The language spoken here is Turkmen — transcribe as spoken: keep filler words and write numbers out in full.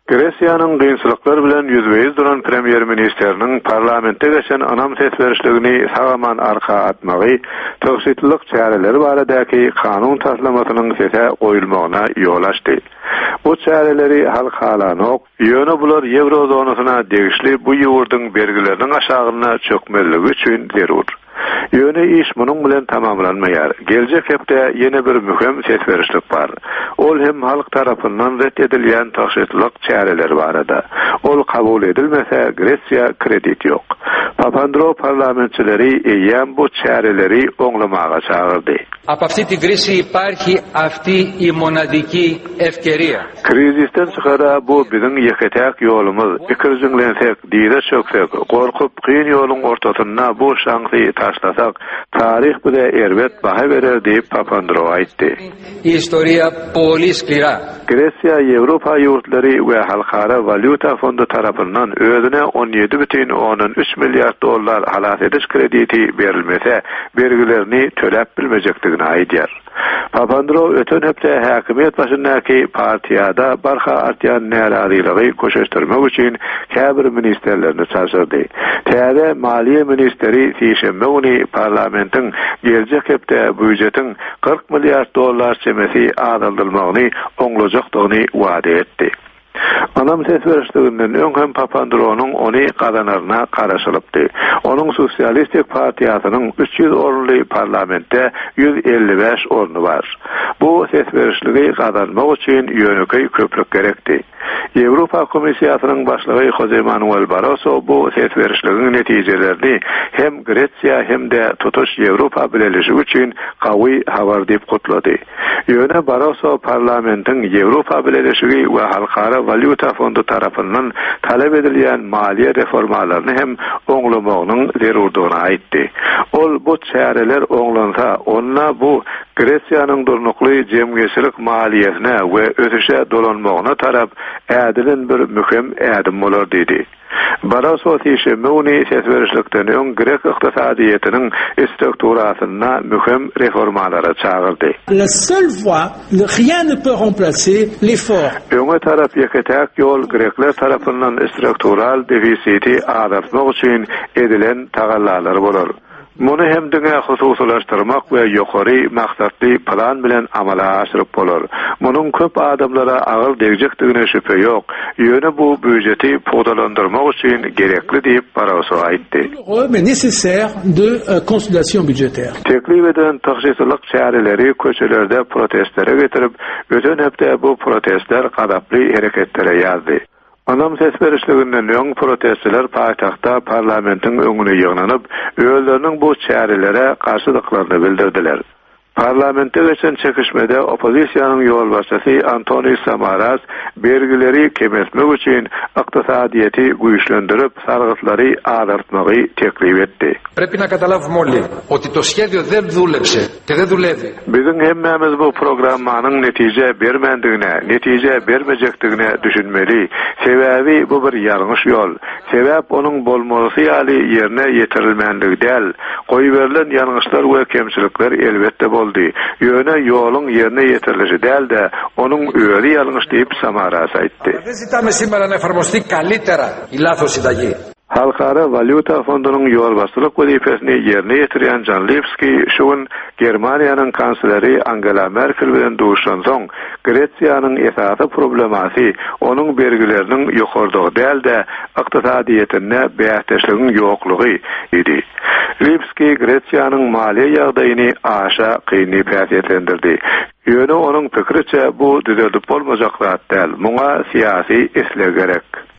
Gretsiýanyň gynçylyklar bilen ýüzbeýiz duran premier ministeriniň parlamentde geçen anam sesberişligini sagaman arka atmagy, töhsitlik çäreleri baradaky kanun taslamasynyň sese goýulmagyna ýol açdy. Bu çäreleri halkalanyk, ýöne bular Eurozonasına degişli bu ýurdyň bergileriniň aşagyna çökmeligi üçin zerur. Ýöne iş munyň bilen tamamlanmaýar. Geljek hepde ýene bir mühim sesberişlik bar. Ol hem halk tarapyndan reddedilýän taşytlyk çäreleri barada. Ol kabul edilmese Gretsiýa kredit ýok. Papandreou parlamentçileri eýen bu çäreleri oňlamaga çağırdy. Από αυτή την κρίση υπάρχει αυτή η μοναδική ευκαιρία. Krizisten çıkara bu bizim ýeketäk ýolumuz. Ikirjinlensek, diýde çöksek, gorkup kyn ýoluň ortasyna bu şansy taşlasak, tarih bize erbet baha berer diýip Papandreou aýtdy. Η ιστορία πολύ σκληρά. Gretsiýa Ýewropa ýurtlary we Halkara Valyuta Fondu tarapyndan özüne on ýedi бүтүn onuň üç milliard dollar halas ediş krediti berilmese, bergilerini töläp bilmejekdigini aýdýar. Papandreou ötön hepde häkimiýet başyndaky partiýada barha artýan närazylygy köşeşdirmek üçin käbir ministerlerini çağırdy. Täze Maliýe ministeri Sişembe güni parlamentiň geljek hepde büdjetiň kırk milliard dollar çemesi azaldylmagyny oňlajakdygyny wada etdi. Anam sesberişliginden öňhem Papandreou'nun onu gazanaryna garaşylypdy. Onuň Sosialistik partiýasynyň üç ýüz orunly parlamentde yüz elli beş ornu bar. Bu sesberişligi gazanmak üçin ýöneki köplük gerekdi. Ýewropa Komissiýasynyň başlygy Jose Manuel Barroso bu sesberişliginiň netijelerini hem Gretsiýa hem de tutuş Ýewropa bileşigi üçin gawy habar diýip gutlady. Ýöne Barroso parlamentiň Ýewropa bileşigi we Halkara Valyuta Fondu tarapyndan talep edilýän maliýe reformalaryny hem oňlamagynyň zerurdygyny aýtdy. Ol bu çäreler oňlansa, onna bu Gretsiýanyň durnukly jemgyýetçilik maliýesine we ösüşe dolanmagyna tarap ädilin bir mühim ädim bolar dedi. Barroso Sişembe güni sesberişlikden öň Grek ykdysadyýetynyň strukturasyna mühim reformalara çağırdy. La seule voie, rien ne peut remplacer l'effort. Öňe tarap ýeketäk ýol Grekler tarapyndan struktural defisiti azaltmak üçin edilen tagallalary bolar. Muny hem diňe hususlaşdyrmak we ýokary maksatly plan bilen amala aşyryp bolar. Munyň köp adamlara agyr degjekdigine şüphe ýok. Ýöne bu büdjeti podalandyrmak üçin gerekli diýip Barroso aýtdy. Mais nécessaire de euh, consolidation budgétaire. Teklif edilen taşytlyk çäreleri köçelerde protestlere getirip, öten hepde bu protestler gadaply hereketlere ýazdy. Anam sesberişliginden öň protestçiler paýtagtda parlamentiň öňüne ýygnanyp, öýleriniň bu çärelere garşylyklaryny bildirdiler. Parlamentde geçen çekişmede opozisiýanyň ýolbaşçysy Antonio Samaras bergileri kemesmek üçin ykdysadyýety güýçlendirip, sargytlary azaltmagy teklif etdi. Πρέπει να καταλάβουμε όλοι ότι το σχέδιο δεν δούλεψε και δεν δουλεύει. Bizim hemmemiz bu programmanyň netije bermendigine, netije bermejekdigine düşünmeli. Sebäbi bu bir ýalňyş ýol. Sebäp onuň bolmasy ýaly ýerine ýetirilmendigi däl. Goýberilen ýalňyşlar we kemçilikler elbetde boldy. Ýöne ýoluň ýerine ýetirilişi däl de onuň öýeri ýalňyş diýip Samaras aýtdy. Δεν ζητάμε σήμερα να εφαρμοστεί καλύτερα η λάθος συνταγή. Halkara Valyuta Fondunyň ýolbaşçylyk wezifesini ýerine ýetirýän Jan Lipski şuň Germaniýanyň kansleri Angela Merkel bilen duşan soň Gretsiýanyň esasy problemasy onuň bergileriniň ýokardygy däl de ykdysadyýetine bäýteşliginiň ýoklugy idi. Lipski Gretsiýanyň maliýe ýagdaýyny aşa kynny päsýetlendirdi. Ýöne onuň pikiriçe bu düzelip bolmajak zat däl, muňa siýasy isleg gerek.